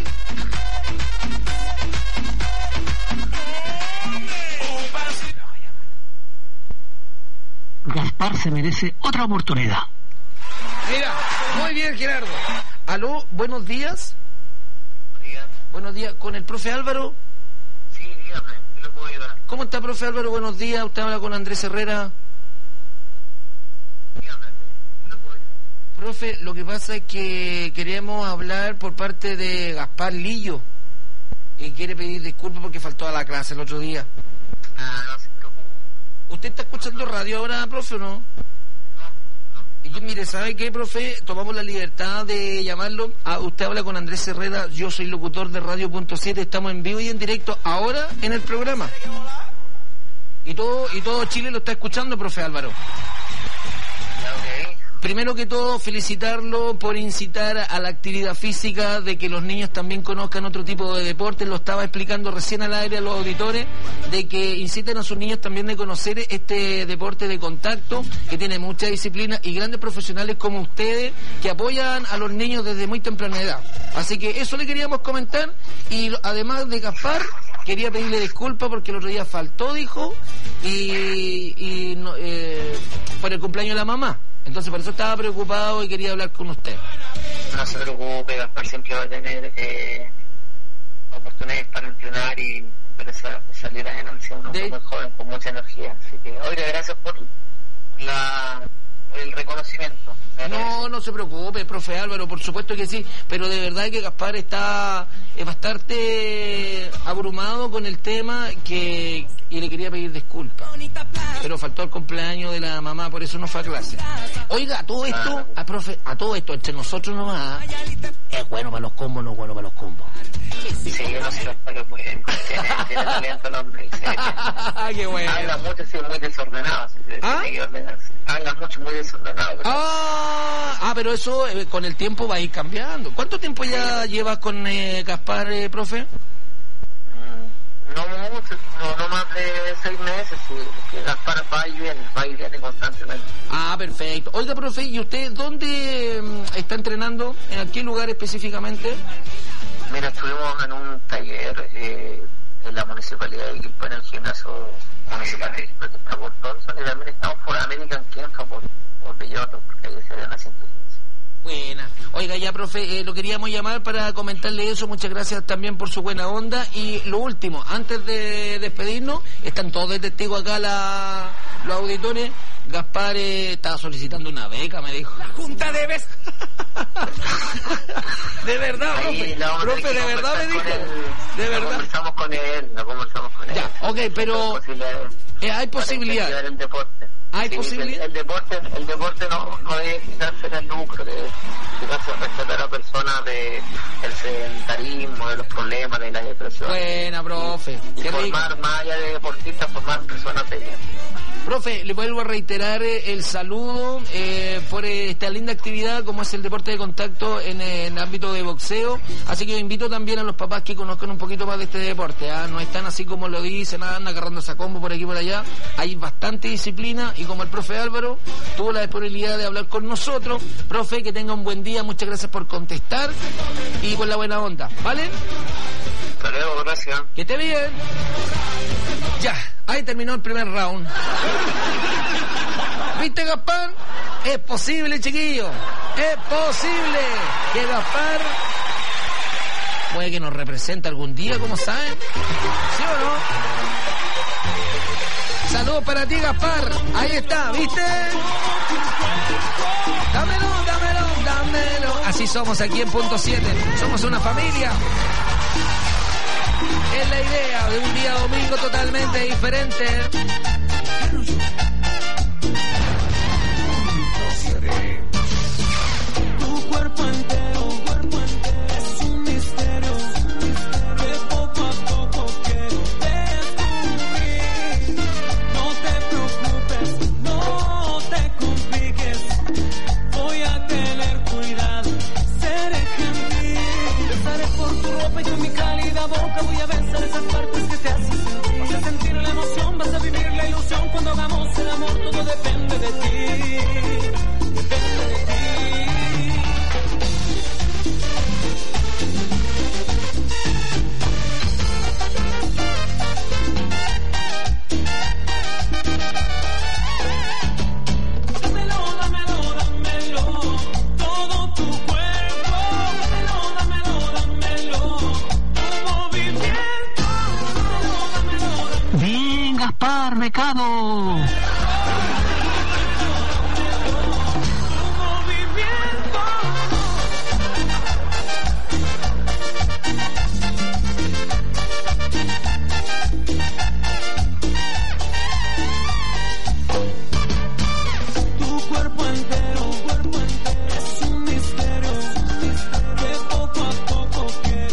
Gaspar se merece otra oportunidad. Mira, muy bien, Gerardo. Aló, buenos días. Días. Buenos días, ¿con el profe Álvaro? Sí, dígame, ¿qué le puedo ayudar? ¿Cómo está, profe Álvaro? Buenos días, usted habla con Andrés Herrera. Dígame, ¿qué le puedo ayudar? Profe, lo que pasa es que queríamos hablar por parte de Gaspar Lillo y quiere pedir disculpas porque faltó a la clase el otro día. Ah, no se preocupe. ¿Usted está escuchando radio ahora, profe, o no? Y yo, mire, ¿sabe qué, profe? Tomamos la libertad de llamarlo. Ah, usted habla con Andrés Herrera, yo soy locutor de Radio Punto siete, estamos en vivo y en directo ahora en el programa. Y todo y todo Chile lo está escuchando, profe Álvaro. Ya, ok. primero que todo, felicitarlo por incitar a la actividad física, de que los niños también conozcan otro tipo de deporte. Lo estaba explicando recién al aire a los auditores, de que inciten a sus niños también de conocer este deporte de contacto, que tiene mucha disciplina, y grandes profesionales como ustedes, que apoyan a los niños desde muy temprana edad. Así que eso le queríamos comentar, y además de Gaspar, quería pedirle disculpas porque el otro día faltó, dijo, y, y no, eh, por el cumpleaños de la mamá. Entonces por eso estaba preocupado y quería hablar con usted. No se preocupe, Gaspar siempre va a tener eh, oportunidades para entrenar y para salir adelante, uno de... muy joven con mucha energía. Así que, oiga, gracias por la el reconocimiento. No, no se preocupe, profe Álvaro, por supuesto que sí, pero de verdad que Gaspar está es bastante abrumado con el tema, que y le quería pedir disculpas, pero faltó el cumpleaños de la mamá, por eso no fue a clase. Oiga, a todo esto, a profe, a todo esto, entre nosotros nomás, es bueno para los combos, no es bueno para los combos. Sí, yo no sé Gaspar, que pues, tiene, tiene talento el hombre. Sí, qué bueno. Habla mucho, sí, muy desordenado, sí, ¿Ah? Tiene que ordenarse. Habla mucho, muy desordenado. Pero... Ah, ah, pero eso eh, con el tiempo va a ir cambiando. ¿Cuánto tiempo ya llevas con eh, Gaspar, eh, profe? No mucho, no, no más de seis meses, sí, que Gaspar va y viene, va y viene constantemente. Ah, perfecto. Oiga, profe, ¿y usted dónde um, está entrenando? ¿En qué lugar específicamente? Mira, estuvimos en un taller eh, en la municipalidad de Quilpue, en el gimnasio municipal de Quilpue, que está por Thompson, y también estamos por American Kenja, por, por Belloto, porque ahí se dan las ciento quince. Buena. Oiga, ya, profe, eh, lo queríamos llamar para comentarle eso. Muchas gracias también por su buena onda. Y lo último, antes de despedirnos, están todos de testigo acá la, los auditores. Gaspar eh, estaba solicitando una beca, me dijo. La junta de beca. De verdad, profe. Profe, de verdad me dijo. De verdad. Lo conversamos con él, lo conversamos con él. Ya, ok, pero eh, hay posibilidad. El deporte. ¿Hay sí, posibilidad? El, el deporte, el deporte no, no debe fijarse en el lucro, debe fijarse en rescatar a personas de el sedentarismo, de los problemas, de la depresión. Buena, profe. Y formar, más allá de deportistas, formar personas de bien. Profe, le vuelvo a reiterar eh, el saludo eh, por eh, esta linda actividad como es el deporte de contacto en, eh, en el ámbito de boxeo. Así que yo invito también a los papás que conozcan un poquito más de este deporte. ¿eh? No están así como lo dicen, andan agarrándose a combo por aquí y por allá. Hay bastante disciplina y como el profe Álvaro tuvo la disponibilidad de hablar con nosotros, profe, que tenga un buen día, muchas gracias por contestar y por la buena onda, ¿vale? Hasta luego, gracias. Que esté bien. Ya, ahí terminó el primer round. ¿Viste, Gaspar? Es posible, chiquillo. Es posible que Gaspar puede que nos represente algún día, como saben. ¿Sí o no? Saludos para ti, Gaspar. Ahí está, ¿viste? Dámelo, dámelo, dámelo. Así somos aquí en Punto siete. Somos una familia. Es la idea de un día domingo totalmente diferente. Tu cuerpo entero, cuerpo entero es un misterio que poco a poco quiero descubrir. No te preocupes, no te compliques, voy a tener cuidado, seré gentil. Besaré por tu ropa y con mi cálida boca voy a besar esas partes que te hacen sentir. Vas a sentir la emoción, vas a vivir la ilusión cuando hagamos el amor, todo depende de ti. Depende de ti. Dámelo, dámelo, dámelo, todo tu cuerpo. Dámelo, dámelo, dámelo, tu movimiento. Dámelo, dámelo, dámelo. Bien, Gaspar, becado. Tu cuerpo entero, cuerpo entero es un misterio que poco a poco quiero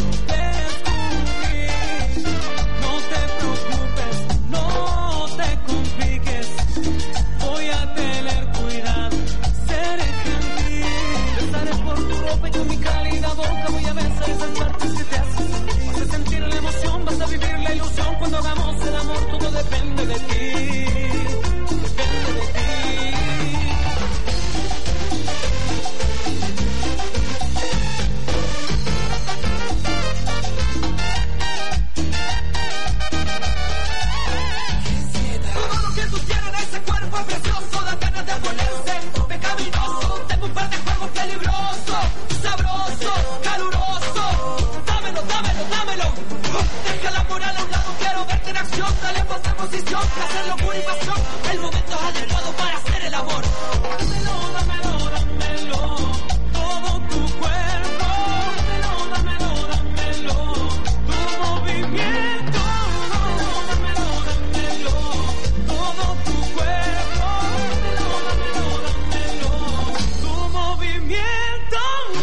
descubrir. No te preocupes, no te compliques, fue precioso, da ganas de ponerse pecaminoso. Tengo un par de juegos peligrosos, sabroso, caluroso. Dámelo, dámelo, dámelo. Deja la moral a un lado, quiero verte en acción. Dale más de posición, hacer locura y pasión. El momento es adecuado para hacer el amor. Dámelo, dámelo, dámelo. Todo tu cuerpo. Dámelo, dámelo, dámelo. Tu movimiento. Dámelo, dámelo. Todo tu cuerpo. Dámelo, dámelo, dámelo. Tu movimiento.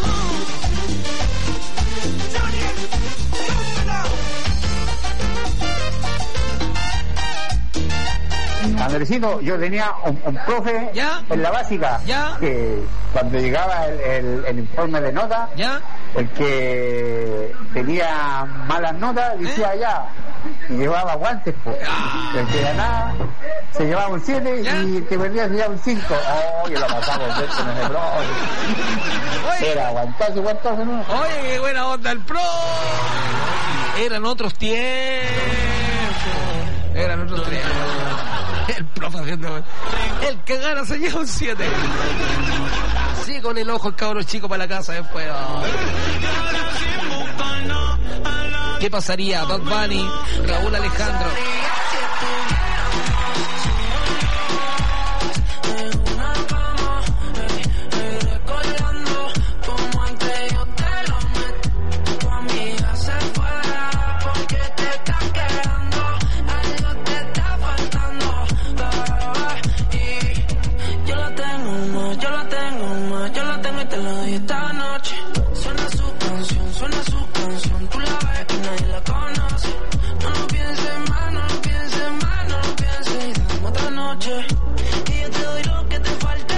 Johnny, Andresito, yo tenía un, un profe ¿Ya? en la básica ¿Ya? que cuando llegaba el, el, el informe de nota, ¿Ya? el que tenía malas notas decía ¿Eh? ya, y llevaba guantes, pues. Ah. El que ganaba se llevaba un siete y el que perdía se llevaba un cinco. Oh, yo lo pasaba por dentro en el bro. Era aguantarse, aguantarse, ¿no? Oye, qué buena onda el pro. Eran otros tiempos. Eran otros tiempos. El profe haciendo... El que gana se lleva un siete. Así con el ojo el cabrón chico para la casa después. Oh. ¿Qué pasaría? Bad Bunny, Raúl Alejandro. Esta noche suena su canción, suena su canción, tú la ves y nadie la conoce. No lo pienses más, no lo pienses más, no lo pienses y dame otra noche. Y yo te doy lo que te falte,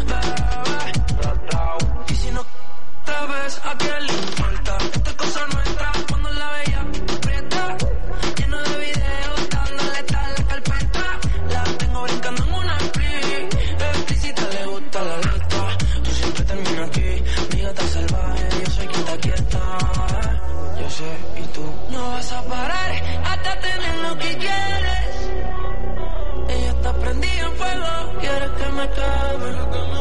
bebé. Y si no otra vez, ¿a quién le importa? Esta es cosa nuestra, cuando la veía aprieta. Lleno de videos, dándole tal la carpeta. La tengo brincando en una split, explícita le gusta la letra. Tú siempre terminas aquí. Salvaje, yo soy quien te aquieta. Yo sé, y tú no vas a parar hasta tener lo que quieres. Ella está prendida en fuego, quieres que me queme.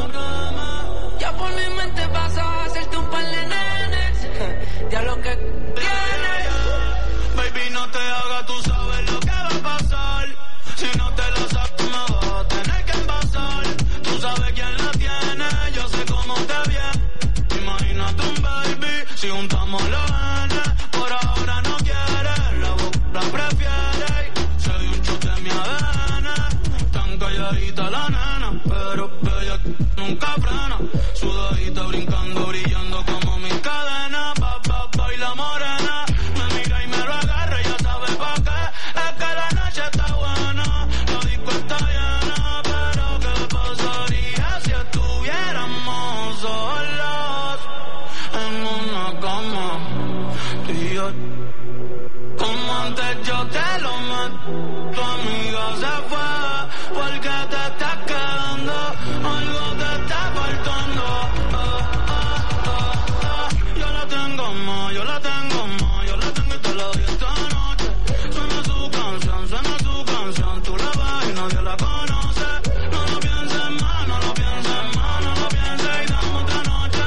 Ya por mi mente vas a hacerte un par de nenes. Ya lo que quieres. Baby, no te hagas, tú sabes lo que va a pasar. Si no te lo sabes, me vas a tener que envasar. Tú sabes quién la tiene, yo sé cómo te viene. Imagínate un baby, si juntamos los genes, por ahora no quiere, la boca prefiere. Se dio un chute en mi A D N, tan calladita la nena, pero bella nunca frena. Sudadita brincando, brillando como mis cadenas, pa, pa, baila morena. Me mira y me lo agarra, ya sabe pa' qué, es que la noche está buena, la disco está llena, pero ¿qué pasaría si estuviéramos solos? En una cama, tú y yo, como antes yo te lo meto. Tu amiga se fue porque te estás quedando, algo te está faltando. Ah, ah, ah, ah. Yo la tengo más, yo la tengo más, yo la tengo y te la doy esta noche. Suena su canción, suena su canción, tú la ves y nadie la conoce. No lo pienses más, no lo pienses más, no lo pienses y dame otra noche.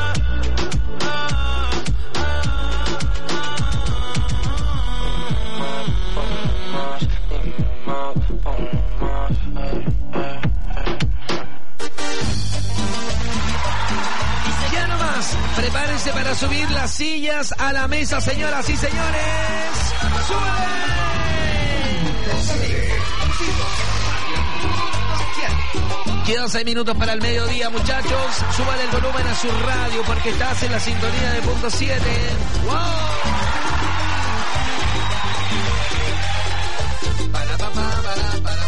Ya nomás, prepárense para subir las sillas a la mesa, señoras y señores. ¡Súbele! Quedan seis minutos para el mediodía, muchachos. Súbale el volumen a su radio porque estás en la sintonía de punto siete. ¡Wow! Para, para, para, para.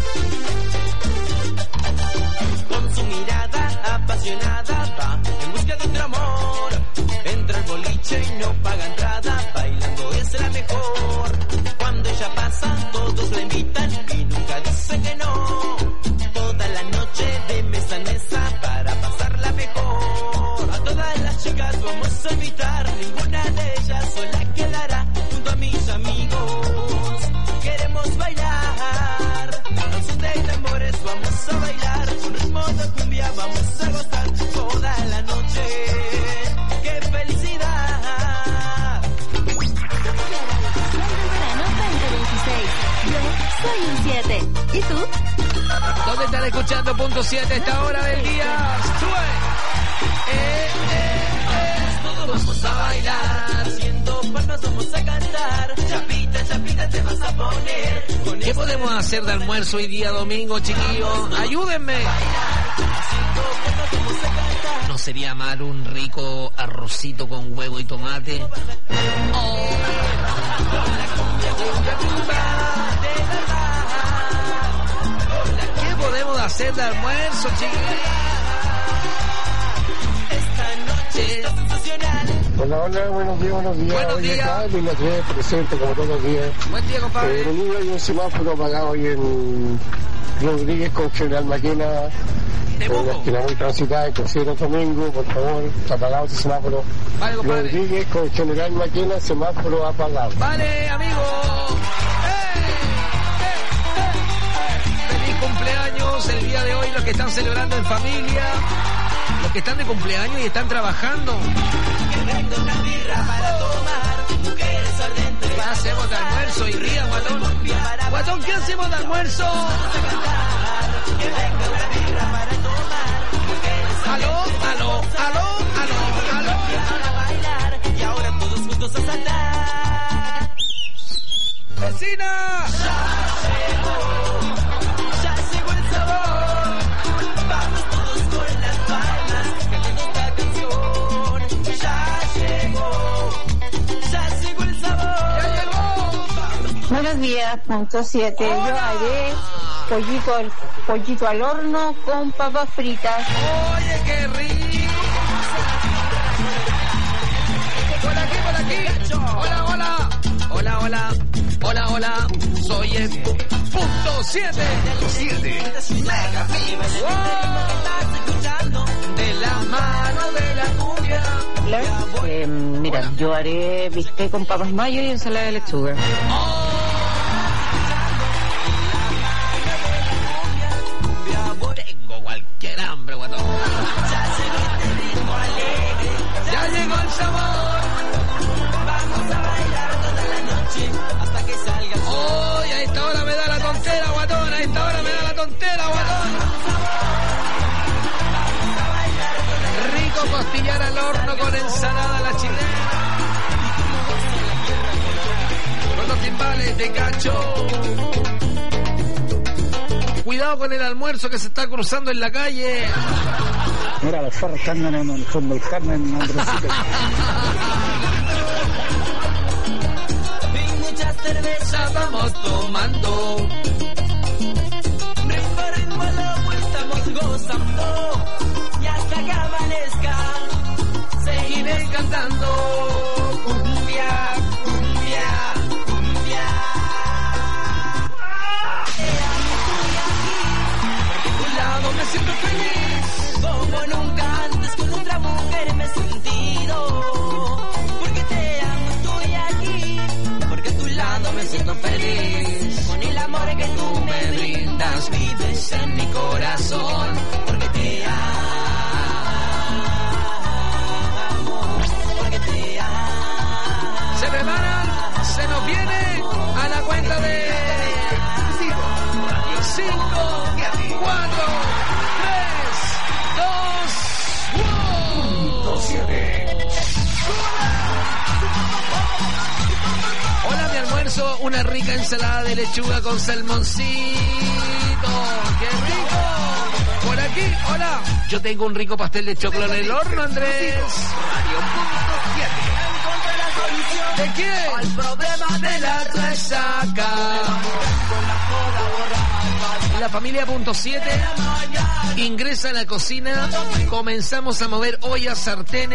Con su mirada apasionada va en busca de otro amor. Entra al boliche y no paga entrada, bailando es la mejor. Cuando ella pasa todos la invitan y nunca dice que no. Toda la noche de mesa en mesa para pasarla mejor. A todas las chicas vamos a invitar, ninguna de ellas sola quedará junto a mis amigos. Queremos bailar, al son de tambores vamos a bailar. ¿Y tú? ¿Dónde están escuchando punto siete a esta hora del día? ¡Sube! Eh, eh, eh. Todos vamos a bailar, haciendo palmas vamos a cantar. Chapita, chapita te vas a poner. ¿Qué podemos hacer de almuerzo hoy día domingo, chiquillos? ¡Ayúdenme! ¿No sería mal un rico arrocito con huevo y tomate? Oh. ¿Qué podemos hacer de almuerzo, chiquillos? Esta noche Hola, hola, buenos días, buenos días. Buenos días. Acá, la tres presente como todos los días. Buen día, compadre. Eh, venido hay un semáforo apagado hoy en Rodríguez con General Maquena. En la esquina muy transitada, el crucero domingo, por favor, está apagado ese semáforo. Vale, compadre. Rodríguez con General Maquena, semáforo apagado. Vale, amigo. ¡Eh! ¡Eh! ¡Eh! Feliz cumpleaños el día de hoy, los que están celebrando en familia, los que están de cumpleaños y están trabajando. ¿Qué hacemos de almuerzo hoy día, guatón? Guatón, ¿qué hacemos de almuerzo? Aló, aló, aló, aló, aló. Y ahora todos juntos a saltar. ¡Vecina! Ya llegó, ya llegó el sabor. Vamos todos con las palmas, cantando esta canción. Ya llegó, ya llegó el sabor. ¡Ya llegó! Buenos días, punto siete. Yo haré pollito al, pollito al horno con papas fritas. ¡Oye, qué rico! Por aquí, por aquí. Hola, hola. Hola, hola. Hola, hola. Soy el punto siete. siete. Wow. De la mano de la cumbia. Eh, mira, yo haré bistec con papas mayo y ensalada de lechuga. Oh. Tengo cualquier hambre, guatón. Ya llegó el sabor. Vamos a bailar toda la noche hasta que salga el sol. Oh, y a esta hora me da la tontera, guatón. A esta hora me da la tontera, guatón. Rico costillar al horno con ensalada a la chilena. Con los timbales de cacho. Cuidado con el almuerzo que se está cruzando en la calle. Mira, los farros que andan en el fondo del Carmen, hombrecito. Y muchas cervezas vamos tomando. Ritmo, ritmo, loco, estamos gozando. Y hasta que amanezca, seguiré cantando. Cumbia, cumbia, cumbia. Me siento feliz como nunca antes con otra mujer me he sentido, porque te amo, estoy aquí, porque a tu lado me siento feliz, con el amor que tú me brindas vives en mi corazón, porque te amo, porque te amo. Se preparan, se nos viene a la cuenta de cinco, cuatro, hola, mi almuerzo, una rica ensalada de lechuga con salmoncito. ¡Qué rico! Por aquí, hola. Yo tengo un rico pastel de chocolate en el horno, Andrés. ¿De quién? Al problema de la resaca. La familia punto siete ingresa a la cocina. Comenzamos a mover ollas, sartenes.